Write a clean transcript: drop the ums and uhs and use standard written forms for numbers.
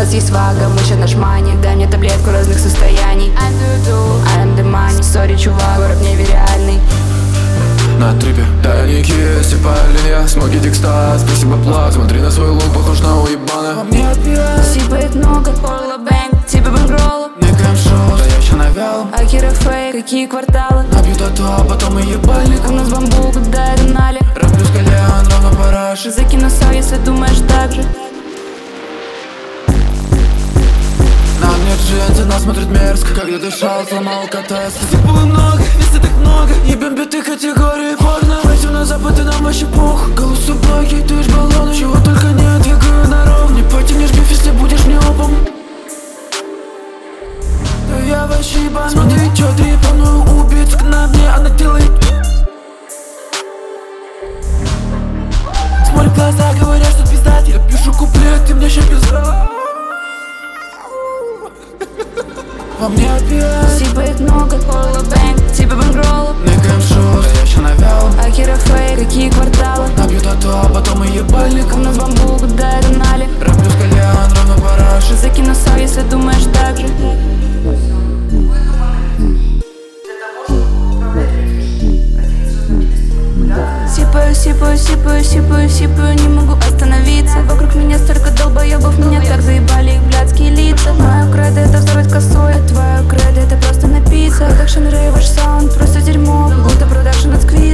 нас есть вага, мы ща наш мани. Дай мне таблетку разных состояний. I'm the money, сори, чувак, город невероятный. На трипе тайники, сипали смоги текста. Спасибо, плак, смотри на свой лук, похож на уебана. Во мне отпивает, сипает много, Орла Бэнк, типа бангролла. Не крем-шоу, да я ща навял. Акира Фейк, какие кварталы? Набью тату, а потом и ебальник. У нас бамбук, да, это нали. Раплю с кальян, равно параши. Закину сау, если думаешь так же. На мне джинсы, нас смотрит мерзко. Когда дышал, сломал КТС. Было много, везде так много. Ебем биты категории порно. Пойдем на запад и нам вообще пох. Голос собаки, ты ж баллоны. Чего только нет, двигаю на ровно. Не потянешь биф, если будешь неопом. Да я вообще ебан. Смотри, чё трепаную убийц на мне, она делает. Смотри в глаза, говорят, что пиздать. Я пишу куплет, ты мне ща пизда. Во мне отпивает, сипает много, Орла Бэнк, типа бангролла. не крем-шоу, да я ща навял. Акира Фейк, какие кварталы? Набью тату, а потом и ебальник. У нас бамбук, да, это нали. Раплю с кальян, равно параши. Закину сау, если думаешь так же. Сипаю, сипаю, сипаю, сипаю, сипаю, не могу остановиться. Вокруг меня столько долбоебов, меня так заебали их блядские лица. Мое кредо это взорвать косой, а твое кредо это просто напиться. Продакшн рей, ваш саунд просто дерьмо, будто продакшн от сквиз.